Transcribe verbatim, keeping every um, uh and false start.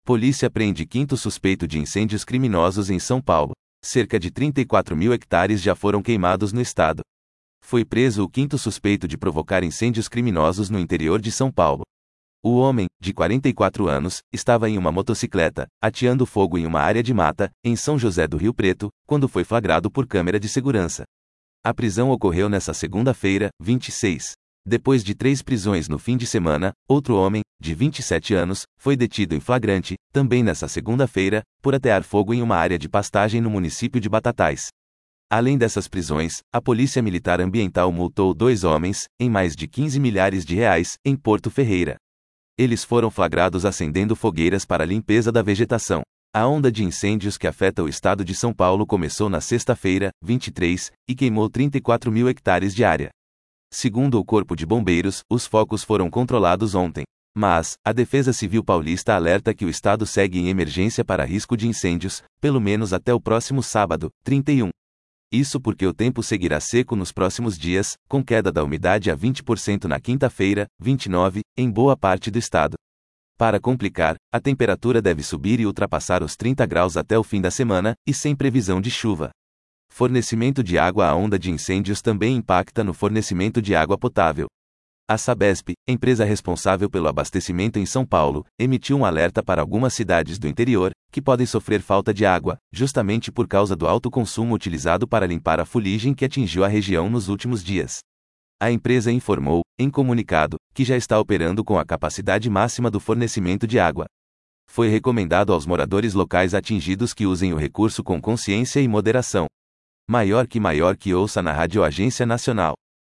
Polícia prende quinto suspeito de incêndios criminosos em São Paulo. Cerca de trinta e quatro mil hectares já foram queimados no estado. Foi preso o quinto suspeito de provocar incêndios criminosos no interior de São Paulo. O homem, de quarenta e quatro anos, estava em uma motocicleta, ateando fogo em uma área de mata, em São José do Rio Preto, quando foi flagrado por câmera de segurança. A prisão ocorreu nesta segunda-feira, vinte e seis. Depois de três prisões no fim de semana, outro homem, de vinte e sete anos, foi detido em flagrante, também nesta segunda-feira, por atear fogo em uma área de pastagem no município de Batatais. Além dessas prisões, a Polícia Militar Ambiental multou dois homens, em mais de quinze milhares de reais, em Porto Ferreira. Eles foram flagrados acendendo fogueiras para a limpeza da vegetação. A onda de incêndios que afeta o estado de São Paulo começou na sexta-feira, vinte e três, e queimou trinta e quatro mil hectares de área. Segundo o Corpo de Bombeiros, os focos foram controlados ontem. Mas, a Defesa Civil Paulista alerta que o estado segue em emergência para risco de incêndios, pelo menos até o próximo sábado, trinta e um. Isso porque o tempo seguirá seco nos próximos dias, com queda da umidade a vinte por cento na quinta-feira, vinte e nove, em boa parte do estado. Para complicar, a temperatura deve subir e ultrapassar os trinta graus até o fim da semana, e sem previsão de chuva. Fornecimento de água. A onda de incêndios também impacta no fornecimento de água potável. A Sabesp, empresa responsável pelo abastecimento em São Paulo, emitiu um alerta para algumas cidades do interior, que podem sofrer falta de água, justamente por causa do alto consumo utilizado para limpar a fuligem que atingiu a região nos últimos dias. A empresa informou, em comunicado, que já está operando com a capacidade máxima do fornecimento de água. Foi recomendado aos moradores locais atingidos que usem o recurso com consciência e moderação. Maior que maior que ouça na Rádio Agência Nacional.